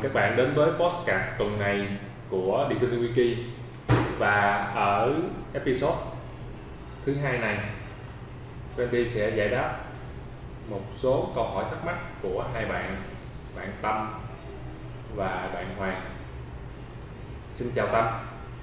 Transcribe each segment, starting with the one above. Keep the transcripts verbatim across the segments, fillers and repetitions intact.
các bạn đến với podcast tuần này của Điện Thương Wiki. Và ở episode thứ hai này, Wendy sẽ giải đáp một số câu hỏi thắc mắc của hai bạn, bạn Tâm và bạn Hoàng. Xin chào Tâm.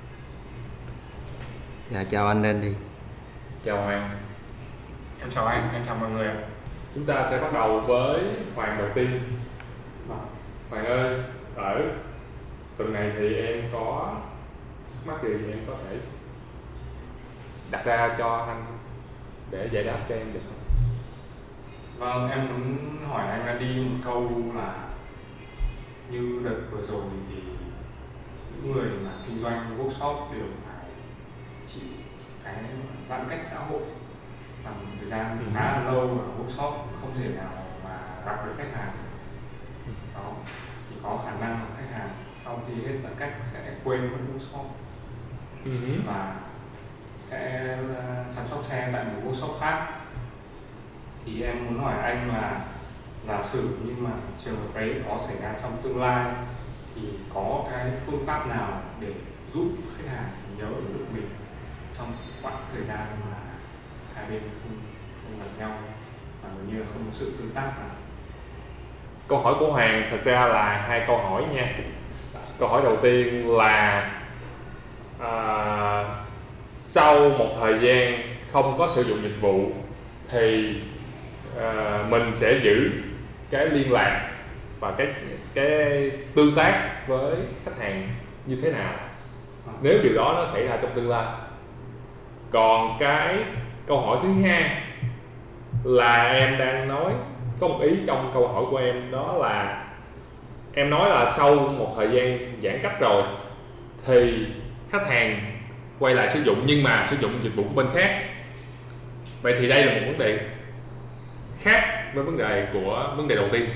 Dạ, chào anh Randy. Chào Hoàng. Em chào anh, em chào mọi người. Chúng ta sẽ bắt đầu với Hoàng đầu tiên. Hoàng ơi, ở tuần này thì em có thắc mắc gì em có thể đặt ra cho anh để giải đáp cho em được không? Vâng, em muốn hỏi anh Randy một câu là như đợt vừa rồi thì những người mà kinh doanh workshop đều phải chịu cái giãn cách xã hội bằng thời gian khá là lâu và workshop không thể nào mà gặp được khách hàng. Đó, thì có khả năng là khách hàng sau khi hết giãn cách sẽ quên mất workshop uh-huh. và sẽ chăm sóc xe tại một workshop khác. Thì em muốn hỏi anh là giả sử nhưng mà trường hợp ấy có xảy ra trong tương lai thì có cái phương pháp nào để giúp khách hàng nhớ được mình trong khoảng thời gian mà hai bên không không gặp nhau và gần như là không có sự tương tác nào? Câu hỏi của Hoàng thật ra là hai câu hỏi nha. Câu hỏi đầu tiên là à, sau một thời gian không có sử dụng dịch vụ thì à, mình sẽ giữ cái liên lạc và cái cái tương tác với khách hàng như thế nào nếu điều đó nó xảy ra trong tương lai. Còn cái câu hỏi thứ hai là em đang nói, có một ý trong câu hỏi của em, đó là em nói là sau một thời gian giãn cách rồi thì khách hàng quay lại sử dụng nhưng mà sử dụng dịch vụ của bên khác. Vậy thì đây là một vấn đề khác với vấn đề của vấn đề đầu tiên.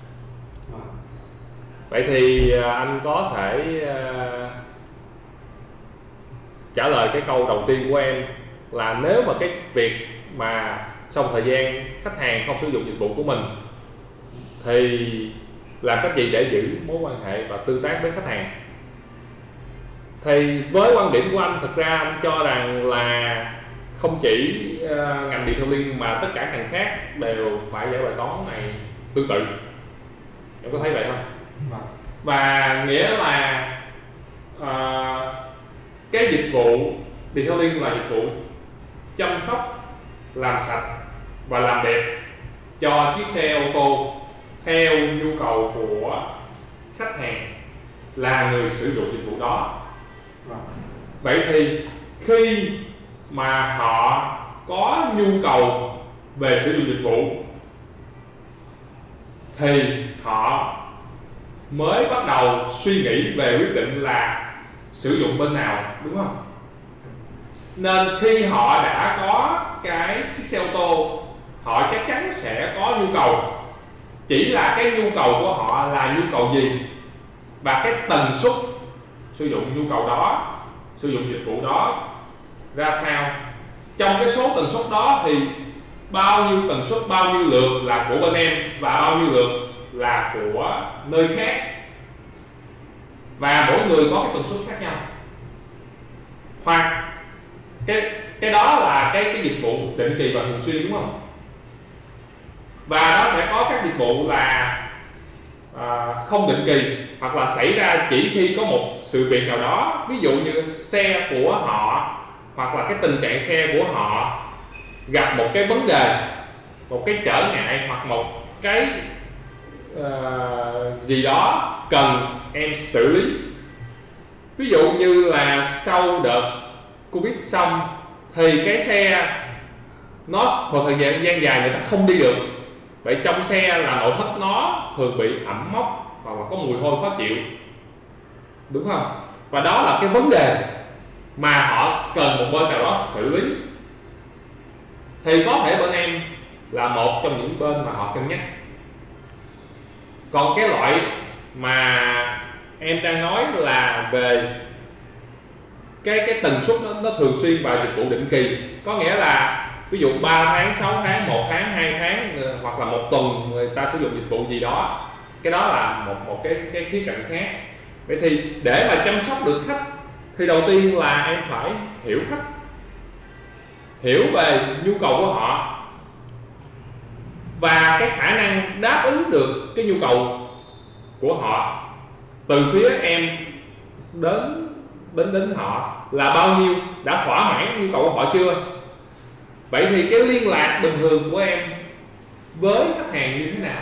Vậy thì anh có thể uh, trả lời cái câu đầu tiên của em là nếu mà cái việc mà sau một thời gian khách hàng không sử dụng dịch vụ của mình thì làm cách gì để giữ mối quan hệ và tương tác với khách hàng. Thì với quan điểm của anh, thực ra anh cho rằng là không chỉ uh, ngành detailing mà tất cả ngành khác đều phải giải bài toán này tương tự. Em có thấy vậy không? Vâng. Và nghĩa là uh, cái dịch vụ detailing là dịch vụ chăm sóc, làm sạch và làm đẹp cho chiếc xe ô tô theo nhu cầu của khách hàng là người sử dụng dịch vụ đó. Vậy thì khi mà họ có nhu cầu về sử dụng dịch vụ thì họ mới bắt đầu suy nghĩ về quyết định là sử dụng bên nào, đúng không? Nên khi họ đã có cái chiếc xe ô tô, họ chắc chắn sẽ có nhu cầu. Chỉ là cái nhu cầu của họ là nhu cầu gì và cái tần suất sử dụng nhu cầu đó, sử dụng dịch vụ đó ra sao. Trong cái số tần suất đó thì bao nhiêu tần suất, bao nhiêu lượt là của bên em và bao nhiêu lượt là của nơi khác. Và mỗi người có cái tần suất khác nhau. Hoặc cái cái đó là cái cái dịch vụ định kỳ và thường xuyên, đúng không? Và nó sẽ có các dịch vụ là à, không định kỳ hoặc là xảy ra chỉ khi có một sự việc nào đó, ví dụ như xe của họ hoặc là cái tình trạng xe của họ gặp một cái vấn đề, một cái trở ngại hoặc một cái uh, gì đó cần em xử lý. Ví dụ như là sau đợt Covid xong thì cái xe nó một thời gian gian dài người ta không đi được. Vậy trong xe là nội thất nó thường bị ẩm mốc hoặc là có mùi hôi khó chịu, đúng không? Và đó là cái vấn đề mà họ cần một bên nào đó xử lý. Thì có thể bên em là một trong những bên mà họ cân nhắc. Còn cái loại mà em đang nói là về cái cái tần suất nó, nó thường xuyên và dịch vụ định kỳ, có nghĩa là ví dụ ba tháng, sáu tháng, một tháng, hai tháng hoặc là một tuần người ta sử dụng dịch vụ gì đó Cái đó là một một cái cái khía cạnh khác. Vậy thì để mà chăm sóc được khách thì đầu tiên là em phải hiểu khách, hiểu về nhu cầu của họ và cái khả năng đáp ứng được cái nhu cầu của họ từ phía em đến đến đến họ là bao nhiêu, đã thỏa mãn nhu cầu của họ chưa. Vậy thì cái liên lạc bình thường của em với khách hàng như thế nào,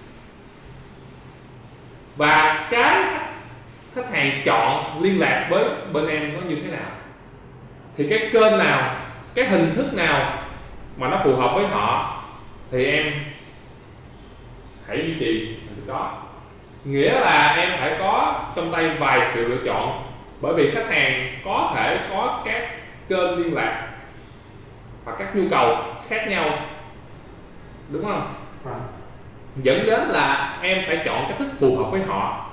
và cái khách hàng chọn liên lạc với bên em nó như thế nào, thì cái kênh nào, cái hình thức nào mà nó phù hợp với họ thì em hãy duy trì hình thức đó. Nghĩa là em phải có trong tay vài sự lựa chọn, bởi vì khách hàng có thể có các kênh liên lạc và các nhu cầu khác nhau, đúng không? À. Dẫn đến là em phải chọn cách thức phù hợp với họ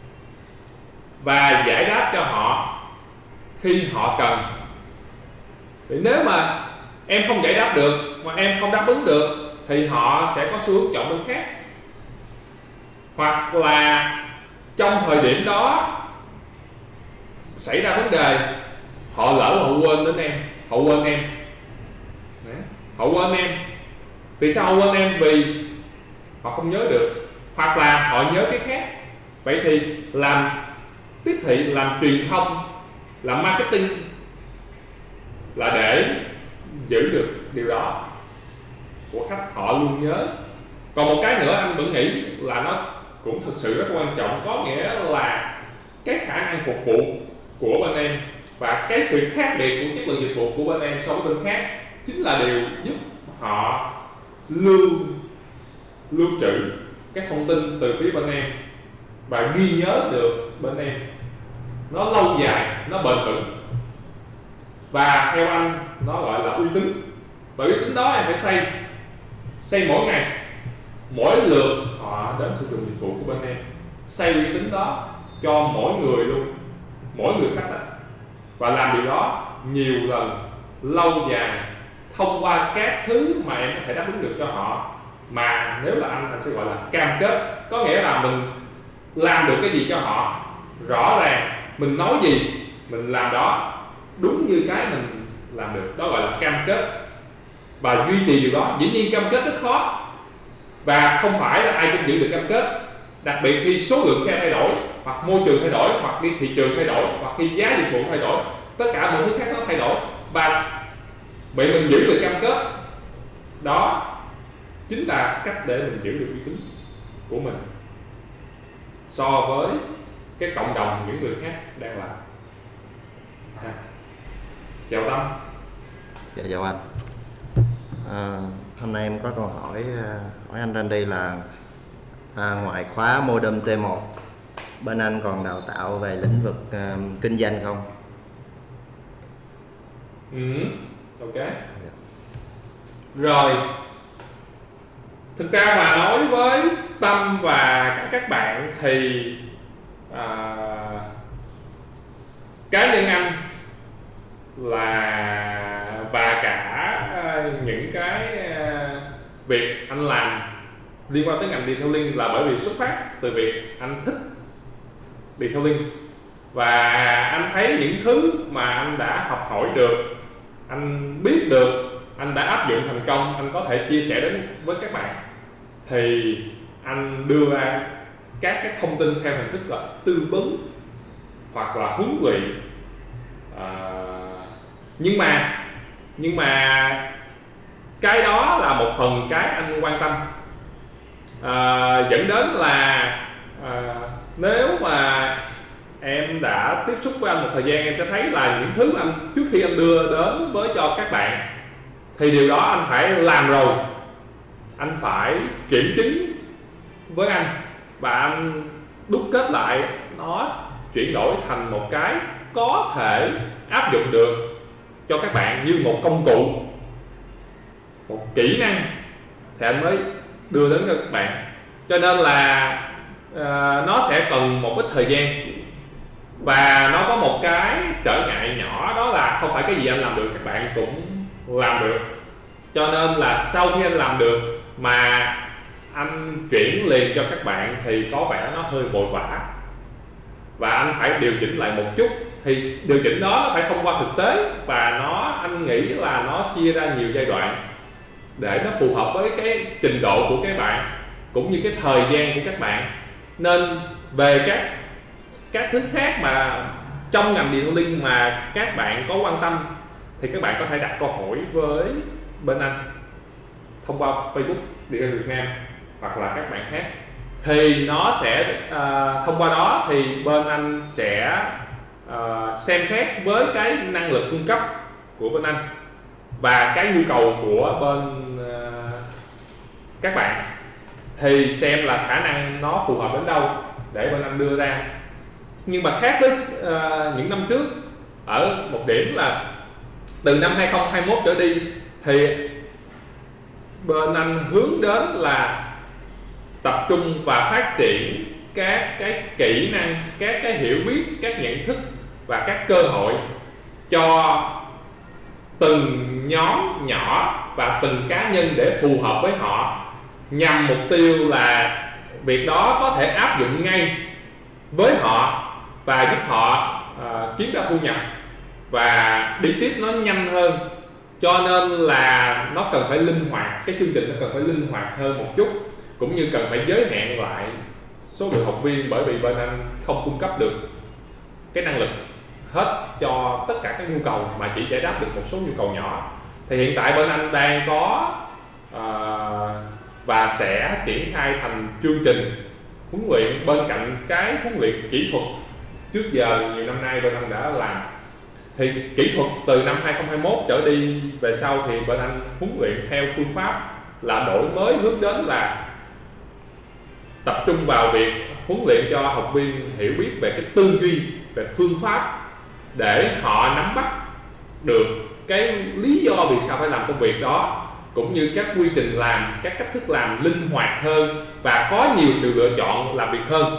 và giải đáp cho họ khi họ cần. Vì nếu mà em không giải đáp được, mà em không đáp ứng được, thì họ sẽ có xu hướng chọn bên khác. Hoặc là trong thời điểm đó xảy ra vấn đề, họ lỡ họ quên đến em, họ quên em Đấy. Họ quên em. Vì sao họ quên em? Vì họ không nhớ được, hoặc là họ nhớ cái khác. Vậy thì làm tiếp thị, làm truyền thông, làm marketing là để giữ được điều đó của khách, họ luôn nhớ. Còn một cái nữa anh vẫn nghĩ là nó cũng thực sự rất quan trọng, có nghĩa là cái khả năng phục vụ của bên em và cái sự khác biệt của chất lượng dịch vụ của bên em so với bên khác chính là điều giúp họ lưu lưu trữ các thông tin từ phía bên em và ghi nhớ được bên em, nó lâu dài, nó bền vững. Và theo anh nó gọi là uy tín. Và uy tín đó em phải xây xây mỗi ngày, mỗi lượt họ đến sử dụng dịch vụ của bên em, xây uy tín đó cho mỗi người luôn, mỗi người khách đó. Và làm điều đó nhiều lần, lâu dài, thông qua các thứ mà em có thể đáp ứng được cho họ. Mà nếu là anh, anh sẽ gọi là cam kết. Có nghĩa là mình làm được cái gì cho họ, rõ ràng, mình nói gì mình làm đó đúng như cái mình làm được, đó gọi là cam kết. Và duy trì điều đó, dĩ nhiên cam kết rất khó và không phải là ai cũng giữ được cam kết. Đặc biệt khi số lượng xe thay đổi, hoặc môi trường thay đổi, hoặc đi thị trường thay đổi, hoặc khi giá dịch vụ thay đổi, tất cả mọi thứ khác nó thay đổi. Và vậy mình giữ được cam kết đó chính là cách để mình giữ được uy tín của mình so với cái cộng đồng những người khác đang làm. À. Chào Tâm. Dạ chào anh. À, hôm nay em có câu hỏi hỏi anh Randy là à, ngoài khóa Modem T một, bên anh còn đào tạo về lĩnh vực uh, kinh doanh không? Ừ, ok. Yeah. Rồi, thực ra mà nói với Tâm và cả các bạn thì à, cá nhân anh là và cả những cái việc anh làm liên quan tới ngành detailing là bởi vì xuất phát từ việc anh thích detailing và anh thấy những thứ mà anh đã học hỏi được, anh biết được, anh đã áp dụng thành công, anh có thể chia sẻ đến với các bạn, thì anh đưa ra các cái thông tin theo hình thức là tư vấn hoặc là huấn luyện. À, nhưng mà nhưng mà cái đó là một phần cái anh quan tâm, à, dẫn đến là à, nếu mà em đã tiếp xúc với anh một thời gian, em sẽ thấy là những thứ anh trước khi anh đưa đến với cho các bạn thì điều đó anh phải làm rồi, anh phải kiểm chứng với anh và anh đúc kết lại, nó chuyển đổi thành một cái có thể áp dụng được cho các bạn như một công cụ, một kỹ năng thì anh mới đưa đến cho các bạn. Cho nên là uh, nó sẽ cần một ít thời gian và nó có một cái trở ngại nhỏ, đó là không phải cái gì anh làm được các bạn cũng làm được. Cho nên là sau khi anh làm được mà anh chuyển liền cho các bạn thì có vẻ nó hơi vội vã và anh phải điều chỉnh lại một chút. Thì điều chỉnh đó nó phải thông qua thực tế và nó anh nghĩ là nó chia ra nhiều giai đoạn để nó phù hợp với cái trình độ của các bạn cũng như cái thời gian của các bạn. Nên về các các thứ khác mà trong ngành điện linh mà các bạn có quan tâm thì các bạn có thể đặt câu hỏi với bên anh thông qua Facebook Điện lực Việt Nam hoặc là các bạn khác, thì nó sẽ uh, thông qua đó thì bên anh sẽ uh, xem xét với cái năng lực cung cấp của bên anh và cái nhu cầu của bên uh, các bạn, thì xem là khả năng nó phù hợp đến đâu để bên anh đưa ra. Nhưng mà khác với uh, những năm trước ở một điểm là từ năm hai không hai mốt trở đi thì bên anh hướng đến là tập trung và phát triển các cái kỹ năng, các cái hiểu biết, các nhận thức và các cơ hội cho từng nhóm nhỏ và từng cá nhân để phù hợp với họ, nhằm mục tiêu là việc đó có thể áp dụng ngay với họ và giúp họ uh, kiếm ra thu nhập và đi tiếp nó nhanh hơn. Cho nên là nó cần phải linh hoạt, cái chương trình nó cần phải linh hoạt hơn một chút, cũng như cần phải giới hạn lại số lượng học viên, bởi vì bên anh không cung cấp được cái năng lực hết cho tất cả các nhu cầu mà chỉ giải đáp được một số nhu cầu nhỏ. Thì hiện tại bên anh đang có uh, và sẽ triển khai thành chương trình huấn luyện bên cạnh cái huấn luyện kỹ thuật trước giờ nhiều năm nay bên anh đã làm. Thì kỹ thuật từ năm hai không hai mốt trở đi về sau thì bên anh huấn luyện theo phương pháp là đổi mới, hướng đến là tập trung vào việc huấn luyện cho học viên hiểu biết về cái tư duy, về phương pháp để họ nắm bắt được cái lý do vì sao phải làm công việc đó, cũng như các quy trình làm, các cách thức làm linh hoạt hơn và có nhiều sự lựa chọn làm việc hơn.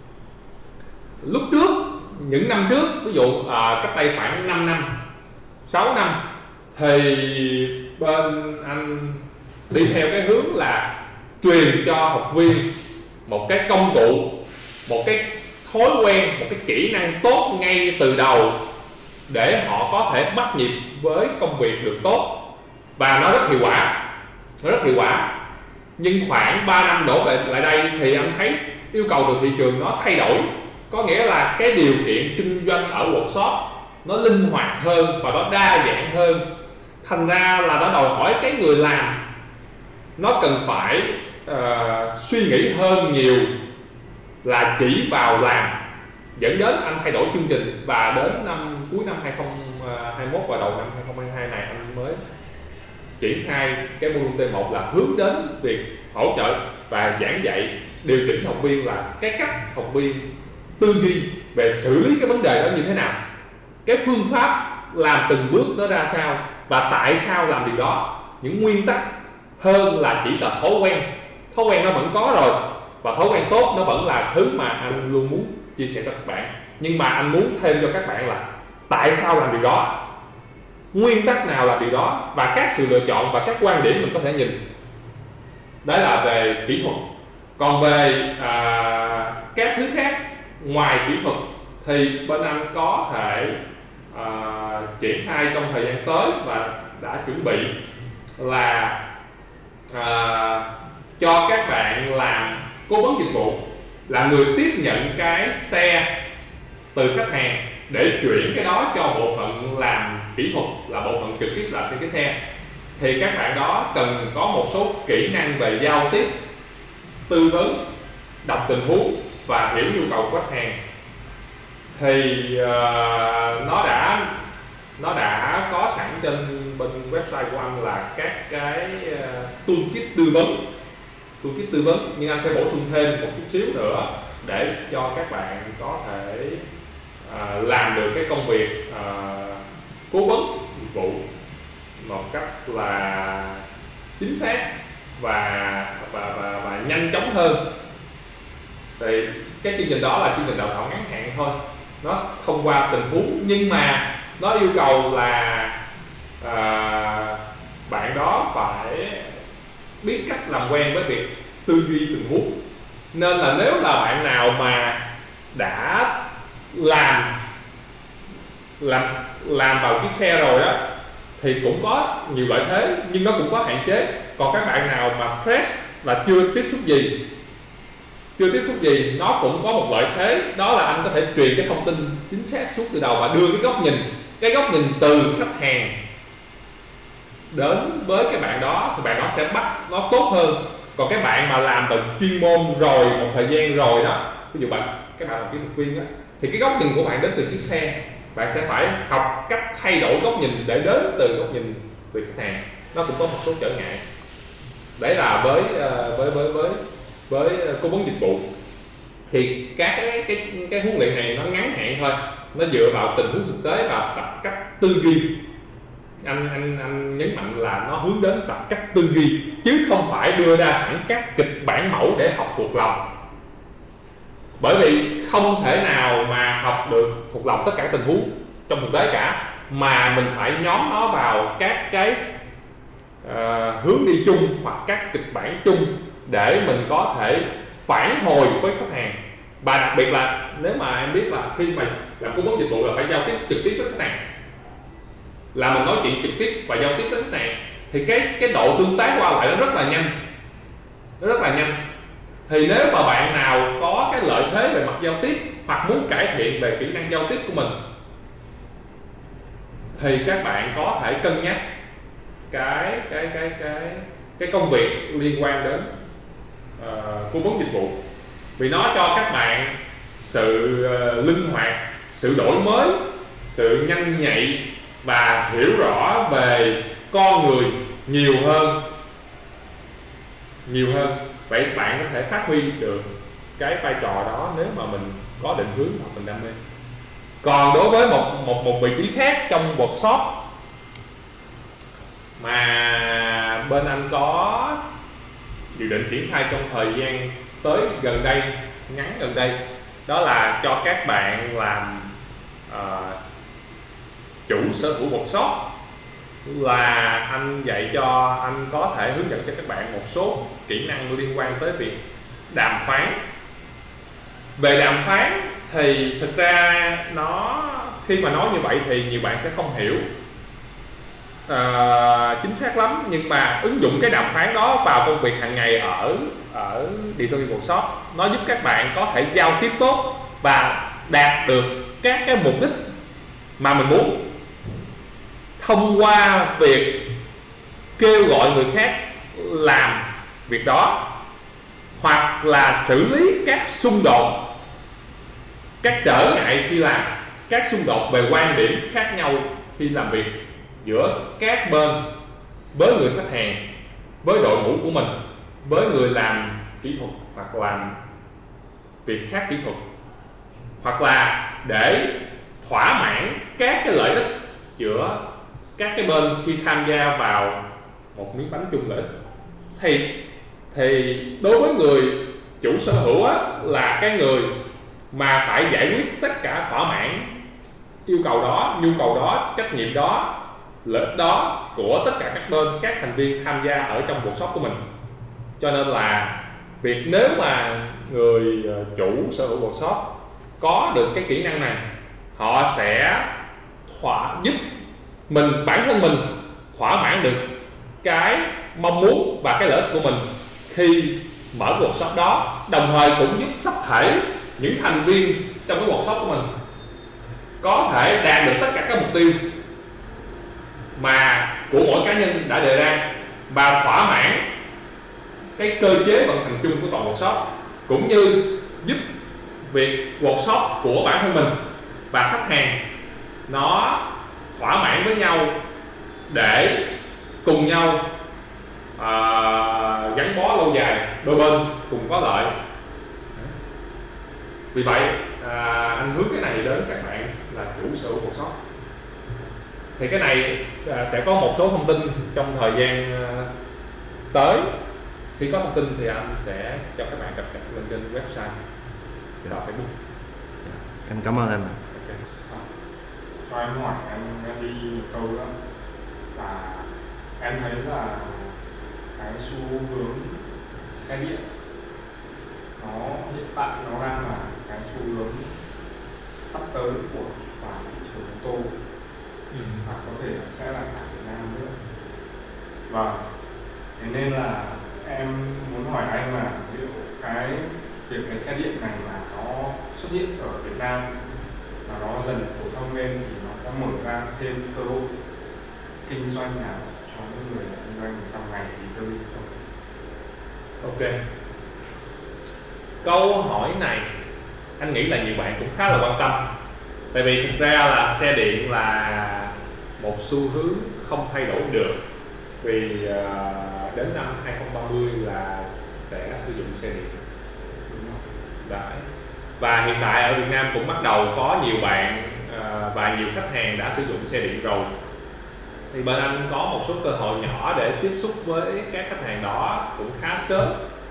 Lúc trước, những năm trước, ví dụ à, cách đây khoảng năm năm, sáu năm, thì bên anh đi theo cái hướng là truyền cho học viên một cái công cụ, một cái thói quen, một cái kỹ năng tốt ngay từ đầu để họ có thể bắt nhịp với công việc được tốt, và nó rất hiệu quả, nó rất hiệu quả. Nhưng khoảng ba năm đổ về lại đây thì anh thấy yêu cầu từ thị trường nó thay đổi, có nghĩa là cái điều kiện kinh doanh ở workshop nó linh hoạt hơn và nó đa dạng hơn. Thành ra là nó đòi hỏi cái người làm nó cần phải uh, suy nghĩ hơn nhiều là chỉ vào làm, dẫn đến anh thay đổi chương trình. Và đến năm cuối năm hai không hai mốt và đầu năm hai không hai hai này anh mới triển khai cái module T một là hướng đến việc hỗ trợ và giảng dạy, điều chỉnh học viên là cái cách học viên tư duy về xử lý cái vấn đề đó như thế nào, cái phương pháp làm từng bước nó ra sao và tại sao làm điều đó, những nguyên tắc, hơn là chỉ là thói quen. Thói quen nó vẫn có rồi, và thói quen tốt nó vẫn là thứ mà anh luôn muốn chia sẻ cho các bạn. Nhưng mà anh muốn thêm cho các bạn là tại sao làm điều đó, nguyên tắc nào làm điều đó, và các sự lựa chọn và các quan điểm mình có thể nhìn. Đó là về kỹ thuật. Còn về à, các thứ khác ngoài kỹ thuật thì bên anh có thể à, triển khai trong thời gian tới và đã chuẩn bị là à, cho các bạn làm cố vấn dịch vụ, là người tiếp nhận cái xe từ khách hàng để chuyển cái đó cho bộ phận làm kỹ thuật, là bộ phận trực tiếp làm trên cái xe. Thì các bạn đó cần có một số kỹ năng về giao tiếp, tư vấn, đọc tình huống và hiểu nhu cầu của khách hàng. Thì uh, nó đã nó đã có sẵn trên bên website của anh là các cái uh, toolkit tư vấn, toolkit tư vấn, nhưng anh sẽ bổ sung thêm một chút xíu nữa để cho các bạn có thể uh, làm được cái công việc uh, cố vấn dịch vụ một cách là chính xác và và, và, và nhanh chóng hơn. Thì cái chương trình đó là chương trình đào tạo ngắn hạn thôi, nó thông qua tình huống, nhưng mà nó yêu cầu là à, bạn đó phải biết cách làm quen với việc tư duy tình huống. Nên là nếu là bạn nào mà đã làm làm làm vào chiếc xe rồi á thì cũng có nhiều lợi thế, nhưng nó cũng có hạn chế. Còn các bạn nào mà fresh là chưa tiếp xúc gì chưa tiếp xúc gì nó cũng có một lợi thế, đó là anh có thể truyền cái thông tin chính xác suốt từ đầu và đưa cái góc nhìn cái góc nhìn từ khách hàng đến với cái bạn đó, thì bạn đó sẽ bắt nó tốt hơn. Còn cái bạn mà làm về chuyên môn rồi một thời gian rồi đó, ví dụ bạn các bạn làm kỹ thuật viên đó, thì cái góc nhìn của bạn đến từ chiếc xe, bạn sẽ phải học cách thay đổi góc nhìn để đến từ góc nhìn từ khách hàng. Nó cũng có một số trở ngại. Đấy là với với với với với cố vấn dịch vụ. Thì các cái cái cái huấn luyện này nó ngắn hạn thôi, nó dựa vào tình huống thực tế và tập cách tư duy. Anh anh anh nhấn mạnh là nó hướng đến tập cách tư duy chứ không phải đưa ra sẵn các kịch bản mẫu để học thuộc lòng. Bởi vì không thể nào mà học được thuộc lòng tất cả tình huống trong thực tế cả, mà mình phải nhóm nó vào các cái uh, hướng đi chung hoặc các kịch bản chung để mình có thể phản hồi với khách hàng. Và đặc biệt là nếu mà em biết là khi mà làm cố vấn dịch vụ là phải giao tiếp trực tiếp với khách hàng, là mình nói chuyện trực tiếp và giao tiếp với khách hàng, thì cái cái độ tương tác qua lại nó rất là nhanh, nó rất là nhanh. Thì nếu mà bạn nào có cái lợi thế về mặt giao tiếp hoặc muốn cải thiện về kỹ năng giao tiếp của mình, thì các bạn có thể cân nhắc cái cái cái cái cái công việc liên quan đến uh, cố vấn dịch vụ, vì nó cho các bạn sự uh, linh hoạt, sự đổi mới, sự nhanh nhạy và hiểu rõ về con người nhiều hơn nhiều hơn. Vậy bạn có thể phát huy được cái vai trò đó nếu mà mình có định hướng hoặc mình đam mê. Còn đối với một một một vị trí khác trong workshop mà bên anh có dự định triển khai trong thời gian tới gần đây, ngắn gần đây, đó là cho các bạn làm uh, chủ sở hữu workshop, là anh dạy cho anh có thể hướng dẫn cho các bạn một số kỹ năng liên quan tới việc đàm phán. Về đàm phán thì thực ra nó khi mà nói như vậy thì nhiều bạn sẽ không hiểu uh, chính xác lắm, nhưng mà ứng dụng cái đàm phán đó vào công việc hàng ngày ở ở Digital Workshop, nó giúp các bạn có thể giao tiếp tốt và đạt được các cái mục đích mà mình muốn thông qua việc kêu gọi người khác làm việc đó, hoặc là xử lý các xung đột, các trở ngại khi làm, các xung đột về quan điểm khác nhau khi làm việc giữa các bên, với người khách hàng, với đội ngũ của mình, với người làm kỹ thuật hoặc làm việc khác kỹ thuật, hoặc là để thỏa mãn các cái lợi ích giữa các cái bên khi tham gia vào một miếng bánh chung lợi ích. Thì thì đối với người chủ sở hữu á, là cái người mà phải giải quyết tất cả, thỏa mãn yêu cầu đó, nhu cầu đó, trách nhiệm đó, lợi ích đó của tất cả các bên, các thành viên tham gia ở trong workshop của mình. Cho nên là việc nếu mà người chủ sở hữu workshop có được cái kỹ năng này, họ sẽ thỏa giúp mình, bản thân mình thỏa mãn được cái mong muốn và cái lợi ích của mình khi mở workshop đó, đồng thời cũng giúp tập thể những thành viên trong cái workshop của mình có thể đạt được tất cả các mục tiêu mà của mỗi cá nhân đã đề ra, và thỏa mãn cái cơ chế vận hành chung của toàn workshop, cũng như giúp việc workshop của bản thân mình và khách hàng nó thỏa mãn với nhau để cùng nhau uh, gắn bó lâu dài, đôi bên cùng có lợi. Vì vậy uh, anh hướng cái này đến các bạn là chủ sở hữu workshop. Thì cái này sẽ có một số thông tin trong thời gian uh, tới. Khi có thông tin thì anh sẽ cho các bạn cập nhật lên trên website và Facebook. Em cảm ơn anh. Okay. À, cho em hỏi em, em đi một câu đó là em thấy là cái xu hướng xe điện nó hiện tại nó đang là cái xu hướng sắp tới của toàn thị trường ô tô, Ừ. và có thể là sẽ là cả Việt Nam nữa. Vâng, thế nên là em muốn hỏi anh là liệu cái việc cái xe điện này mà nó xuất hiện ở Việt Nam và nó dần phổ thông lên thì nó có mở ra thêm cơ hội kinh doanh nào cho những người kinh doanh trong ngành e-tailing không? Ok. Câu hỏi này anh nghĩ là nhiều bạn cũng khá là quan tâm. Tại vì thực ra là xe điện là một xu hướng không thay đổi được. Vì uh, đến năm hai không ba mươi là sẽ sử dụng xe điện. Đấy. Và hiện tại ở Việt Nam cũng bắt đầu có nhiều bạn uh, và nhiều khách hàng đã sử dụng xe điện rồi. Thì bên anh có một số cơ hội nhỏ để tiếp xúc với các khách hàng đó cũng khá sớm,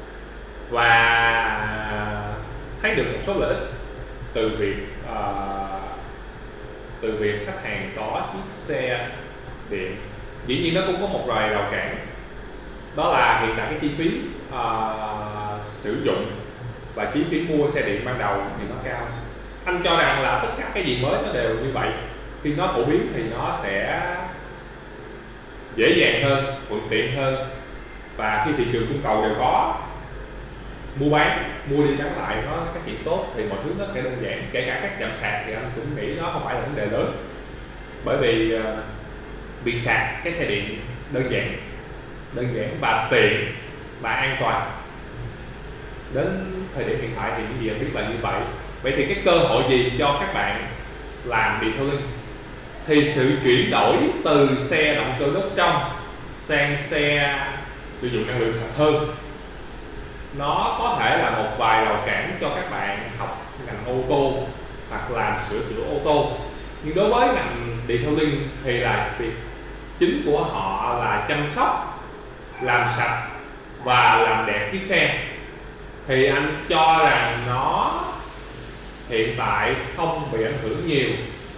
và thấy được một số lợi ích từ việc uh, từ việc khách hàng có chiếc xe điện. Dĩ nhiên nó cũng có một vài rào cản, đó là hiện tại cái chi phí uh, sử dụng và chi phí mua xe điện ban đầu thì nó cao. Anh cho rằng là tất cả cái gì mới nó đều như vậy, khi nó phổ biến thì nó sẽ dễ dàng hơn, thuận tiện hơn, và khi thị trường cung cầu đều có, mua bán, mua đi bán lại nó phát triển tốt thì mọi thứ nó sẽ đơn giản. Kể cả các trạm sạc thì anh cũng nghĩ nó không phải là vấn đề lớn, bởi vì uh, việc sạc cái xe điện đơn giản, đơn giản và tiện và an toàn. Đến thời điểm hiện tại thì những gì anh biết là như vậy. Vậy thì cái cơ hội gì cho các bạn làm detailing? Thì sự chuyển đổi từ xe động cơ đốt trong sang xe sử dụng năng lượng sạch hơn, nó có thể là một vài rào cản cho các bạn học ngành ô tô hoặc làm sửa chữa ô tô. Nhưng đối với ngành detailing thì là việc chính của họ là chăm sóc, làm sạch và làm đẹp chiếc xe. Thì anh cho rằng nó hiện tại không bị ảnh hưởng nhiều,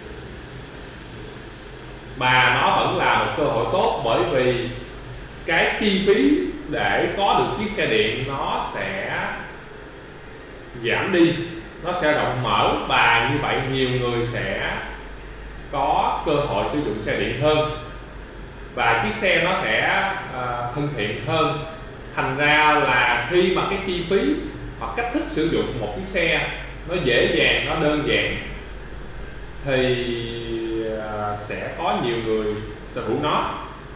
mà nó vẫn là một cơ hội tốt, bởi vì cái chi phí để có được chiếc xe điện nó sẽ giảm đi, nó sẽ rộng mở, và như vậy nhiều người sẽ có cơ hội sử dụng xe điện hơn, và chiếc xe nó sẽ uh, thân thiện hơn. Thành ra là khi mà cái chi phí hoặc cách thức sử dụng một chiếc xe nó dễ dàng, nó đơn giản, thì uh, sẽ có nhiều người sở hữu nó.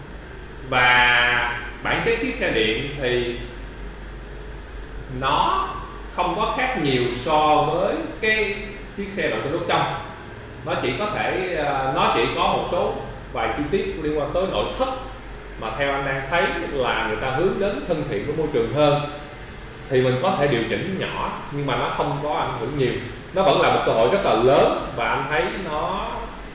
Và bản chất chiếc xe điện thì nó không có khác nhiều so với cái chiếc xe động cơ đốt trong. Nó chỉ có thể uh, nó chỉ có một số vài chi tiết liên quan tới nội thất mà theo anh đang thấy là người ta hướng đến thân thiện với môi trường hơn, thì mình có thể điều chỉnh nhỏ, nhưng mà nó không có ảnh hưởng nhiều. Nó vẫn là một cơ hội rất là lớn, và anh thấy nó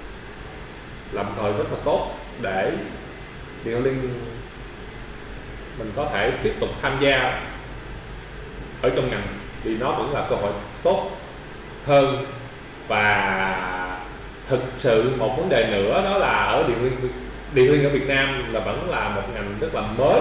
là một cơ hội rất là tốt để detailing mình có thể tiếp tục tham gia ở trong ngành, vì nó vẫn là cơ hội tốt hơn. Và thực sự một vấn đề nữa đó là ở detailing detailing ở Việt Nam là vẫn là một ngành rất là mới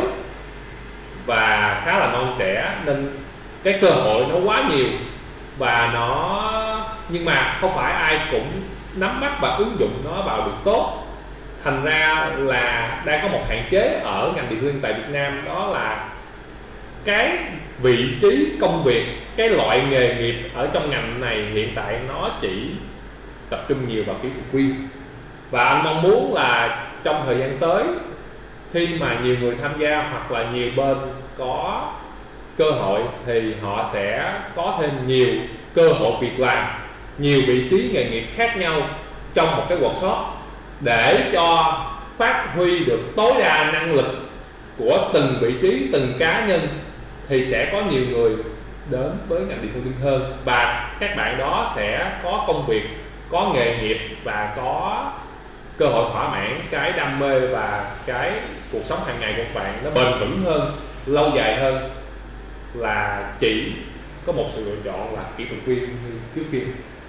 và khá là non trẻ, nên cái cơ hội nó quá nhiều, và nó nhưng mà không phải ai cũng nắm bắt và ứng dụng nó vào được tốt. Thành ra là đang có một hạn chế ở ngành detailing tại Việt Nam, đó là cái vị trí công việc, cái loại nghề nghiệp ở trong ngành này hiện tại nó chỉ tập trung nhiều vào kỹ thuật viên. Và anh mong muốn là trong thời gian tới, khi mà nhiều người tham gia hoặc là nhiều bên có cơ hội, thì họ sẽ có thêm nhiều cơ hội việc làm, nhiều vị trí nghề nghiệp khác nhau trong một cái workshop, để cho phát huy được tối đa năng lực của từng vị trí, từng cá nhân, thì sẽ có nhiều người đến với ngành detailing hơn, và các bạn đó sẽ có công việc, có nghề nghiệp và có cơ hội thỏa mãn cái đam mê và cái cuộc sống hàng ngày của các bạn nó bền vững hơn, lâu dài hơn là chỉ có một sự lựa chọn là kỹ thuật viên như trước kia.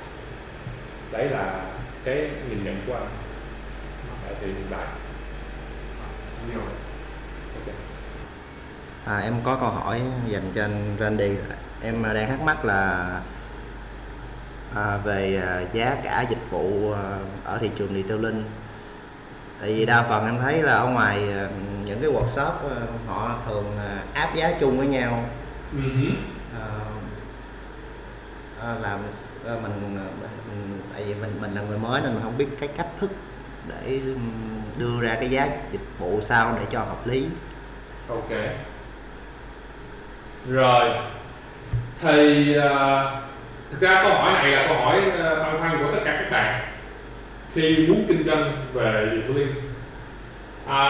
Đấy là cái nhìn nhận của anh tại thì hiện tại. Nhiều. À, em có câu hỏi dành cho anh Randy. em đang thắc mắc là à, về à, giá cả dịch vụ à, ở thị trường detailing. Tại vì đa phần em thấy là ở ngoài à, những cái workshop à, họ thường à, áp giá chung với nhau. Uh-huh. à, à, làm à, mình, mình tại vì mình mình là người mới nên mình không biết cái cách thức để đưa ra cái giá dịch vụ sao để cho hợp lý. Ok. Rồi. Thì uh, thực ra câu hỏi này là câu hỏi uh, băn khoăn của tất cả các bạn khi muốn kinh doanh về detailing. À,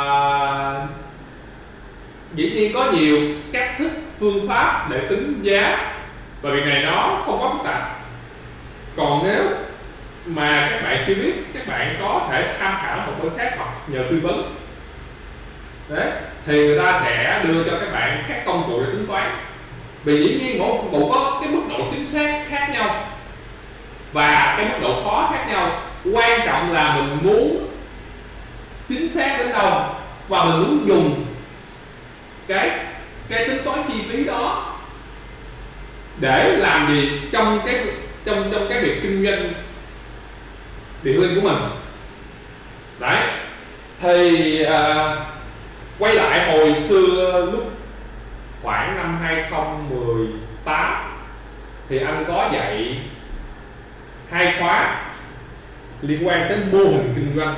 dĩ nhiên có nhiều cách thức, phương pháp để tính giá, và việc này nó không có phức tạp. Còn nếu mà các bạn chưa biết, các bạn có thể tham khảo một bên khác hoặc nhờ tư vấn. Đấy, thì người ta sẽ đưa cho các bạn các công cụ để tính toán. Vì dĩ nhiên mỗi công cụ có cái mức độ chính xác khác nhau và cái mức độ khó khác nhau. Quan trọng là mình muốn chính xác đến đâu và mình muốn dùng cái cái tính toán chi phí đó để làm gì trong cái trong trong cái việc kinh doanh detailing của mình. Đấy, thì uh, quay lại hồi xưa lúc khoảng năm hai không một tám thì anh có dạy hai khóa liên quan đến mô hình kinh doanh.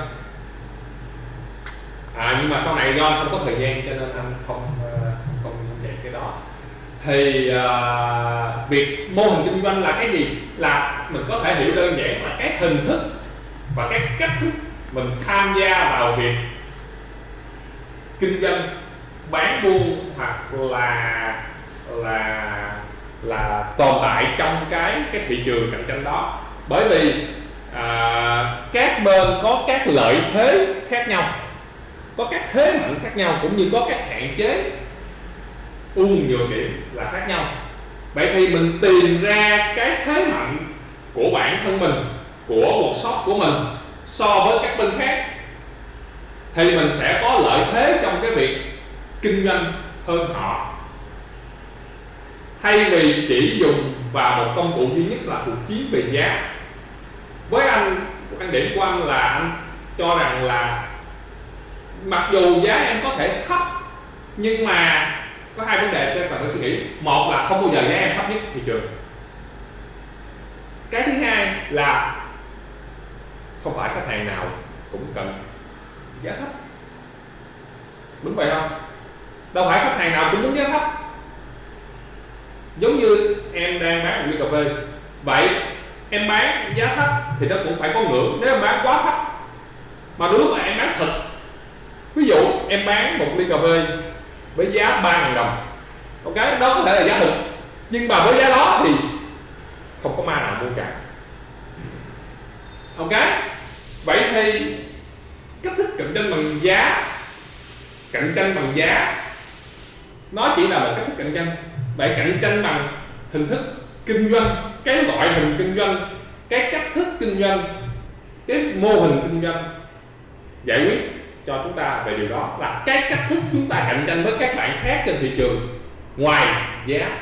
À, nhưng mà sau này do anh không có thời gian cho nên anh không không dạy cái đó. Thì uh, việc mô hình kinh doanh là cái gì? Là mình có thể hiểu đơn giản là cái hình thức và cái cách thức mình tham gia vào việc kinh doanh, bán buôn hoặc là là là tồn tại trong cái cái thị trường cạnh tranh đó. Bởi vì à, các bên có các lợi thế khác nhau, có các thế mạnh khác nhau, cũng như có các hạn chế, ưu nhược điểm là khác nhau. Vậy thì mình tìm ra cái thế mạnh của bản thân mình, của workshop của mình so với các bên khác, thì mình sẽ có lợi thế trong cái việc kinh doanh hơn họ, thay vì chỉ dùng vào một công cụ duy nhất là cuộc chiến về giá. Với anh, quan điểm của anh là anh cho rằng là mặc dù giá em có thể thấp, nhưng mà có hai vấn đề sẽ cần phải suy nghĩ. Một là không bao giờ giá em thấp nhất thị trường. Cái thứ hai là không phải khách hàng nào cũng cần giá thấp. Đúng vậy không? Đâu phải khách hàng nào cũng muốn giá thấp. Giống như em đang bán một ly cà phê, vậy em bán giá thấp thì nó cũng phải có ngưỡng. Nếu em bán quá thấp mà đúng là em bán thật, ví dụ em bán một ly cà phê với giá ba ngàn đồng, ok, đó có thể là giá thực, nhưng mà với giá đó thì không có ma nào mua cả. Ok, vậy thì cách thức cạnh tranh bằng giá, cạnh tranh bằng giá nó chỉ là một cách thức cạnh tranh. Vậy cạnh tranh bằng hình thức kinh doanh, cái loại hình kinh doanh, cái cách thức kinh doanh, cái mô hình kinh doanh giải quyết cho chúng ta về điều đó là cái cách thức chúng ta cạnh tranh với các bạn khác trên thị trường ngoài giá.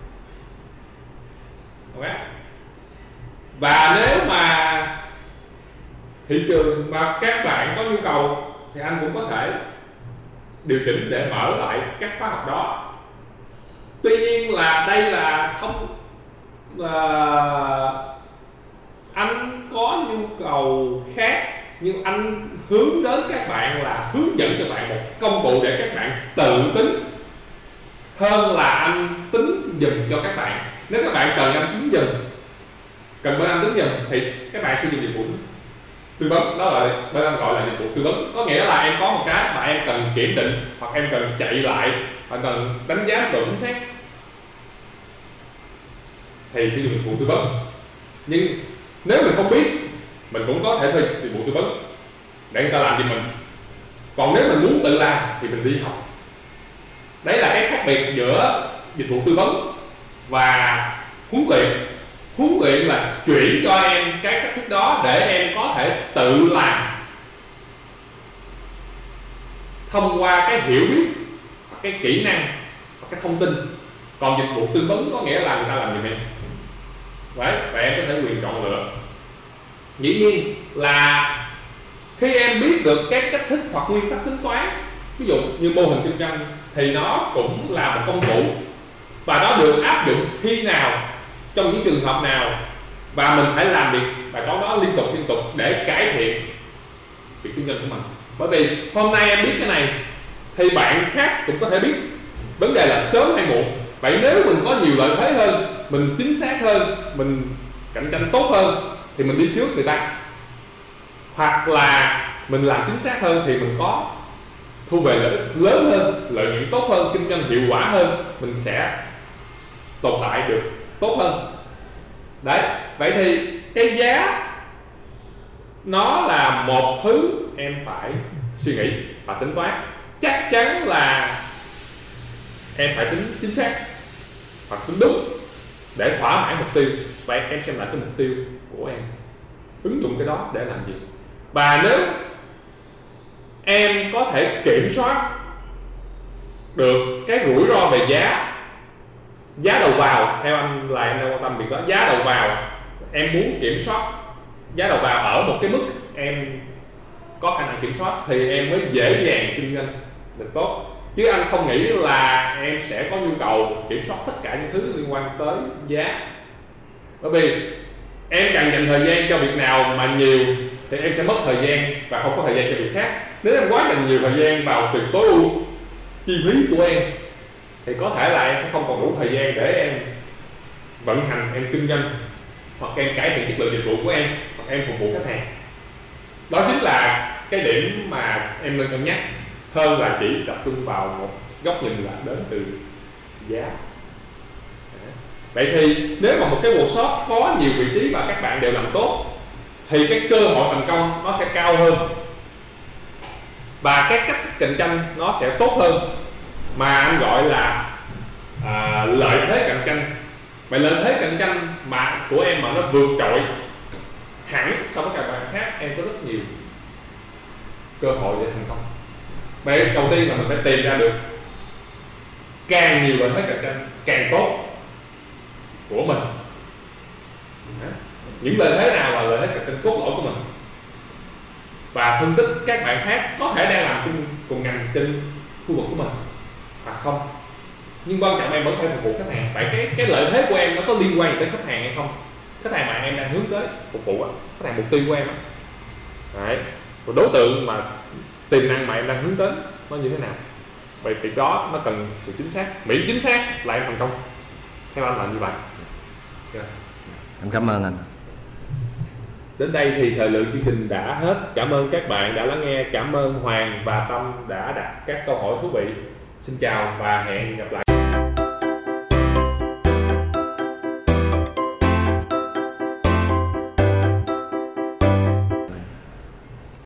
Ok, và nếu mà thị trường mà các bạn có nhu cầu thì anh cũng có thể điều chỉnh để mở lại các khóa học đó. Tuy nhiên là đây là không là anh có nhu cầu khác, nhưng anh hướng đến các bạn là hướng dẫn cho bạn một công cụ để các bạn tự tính, hơn là anh tính dùm cho các bạn. Nếu các bạn cần anh tính dùm, cần bên anh tính dùm thì các bạn sử dụng dịch vụ tư vấn, đó là bên anh gọi là dịch vụ tư vấn. Có nghĩa là em có một cái mà em cần kiểm định, hoặc em cần chạy lại, hoặc cần đánh giá độ chính xác thì sử dụng dịch vụ tư vấn. Nhưng nếu mình không biết, mình cũng có thể thuê dịch vụ tư vấn để người ta làm cho mình. Còn nếu mình muốn tự làm thì mình đi học. Đấy là cái khác biệt giữa dịch vụ tư vấn và huấn luyện. Huấn luyện là chuyển cho em cái cách thức đó để em có thể tự làm thông qua cái hiểu biết, cái kỹ năng, cái thông tin Còn dịch vụ tư vấn có nghĩa là người ta làm giùm em. Đấy, và em có thể quyền chọn lựa. Dĩ nhiên là khi em biết được các cách thức hoặc nguyên tắc tính toán, ví dụ như mô hình kinh doanh, thì nó cũng là một công cụ và nó được áp dụng khi nào, trong những trường hợp nào, và mình phải làm việc bài toán đó liên tục liên tục để cải thiện việc kinh doanh của mình. Bởi vì hôm nay em biết cái này thì bạn khác cũng có thể biết. Vấn đề là sớm hay muộn. Vậy nếu mình có nhiều lợi thế hơn, mình chính xác hơn, mình cạnh tranh tốt hơn thì mình đi trước người ta, hoặc là mình làm chính xác hơn thì mình có thu về lợi ích lớn hơn, lợi nhuận tốt hơn, kinh doanh hiệu quả hơn, mình sẽ tồn tại được tốt hơn. Đấy, vậy thì cái giá nó là một thứ em phải suy nghĩ và tính toán. Chắc chắn là em phải tính chính xác hoặc tính đúng để thỏa mãn mục tiêu. Vậy em xem lại cái mục tiêu của em, ứng dụng cái đó để làm gì. Và nếu em có thể kiểm soát được cái rủi ro về giá, giá đầu vào, theo anh là em đang quan tâm việc đó, giá đầu vào, em muốn kiểm soát giá đầu vào ở một cái mức em có khả năng kiểm soát thì em mới dễ dàng kinh doanh được tốt. Chứ anh không nghĩ là em sẽ có nhu cầu kiểm soát tất cả những thứ liên quan tới giá. Bởi vì em càng dành thời gian cho việc nào mà nhiều thì em sẽ mất thời gian và không có thời gian cho việc khác. Nếu em quá dành nhiều thời gian vào việc tối ưu chi phí của em thì có thể là em sẽ không còn đủ thời gian để em vận hành, em kinh doanh, hoặc em cải thiện chất lượng dịch vụ của em, hoặc em phục vụ khách hàng. Đó chính là cái điểm mà em nên cân nhắc, hơn là chỉ tập trung vào một góc nhìn là đến từ giá. Vậy thì nếu mà một cái workshop có nhiều vị trí và các bạn đều làm tốt thì cái cơ hội thành công nó sẽ cao hơn và các cách thức cạnh tranh nó sẽ tốt hơn, mà anh gọi là à, lợi thế cạnh tranh. Vậy lợi thế cạnh tranh mà của em mà nó vượt trội hẳn so với các bạn khác, em có rất nhiều cơ hội để thành công. Vậy đầu tiên là mình phải tìm ra được càng nhiều lợi thế cạnh tranh càng tốt của mình. Những lợi thế nào là lợi thế cạnh tranh cốt lõi của mình, và phân tích các bạn khác có thể đang làm chung cùng ngành trên khu vực của mình hoặc không. Nhưng quan trọng em vẫn phải phục vụ khách hàng. Vậy cái cái lợi thế của em nó có liên quan tới khách hàng hay không? Khách hàng mà em đang hướng tới phục vụ á, khách hàng mục tiêu của em á. Đấy. Rồi đối tượng mà tiềm năng mà em đang hướng đến nó như thế nào? Vậy việc đó nó cần sự chính xác. Miễn chính xác là em thành công. Theo anh là như vậy. Yeah. Em cảm ơn anh. Đến đây thì thời lượng chương trình đã hết. Cảm ơn các bạn đã lắng nghe. Cảm ơn Hoàng và Tâm đã đặt các câu hỏi thú vị. Xin chào và hẹn gặp lại.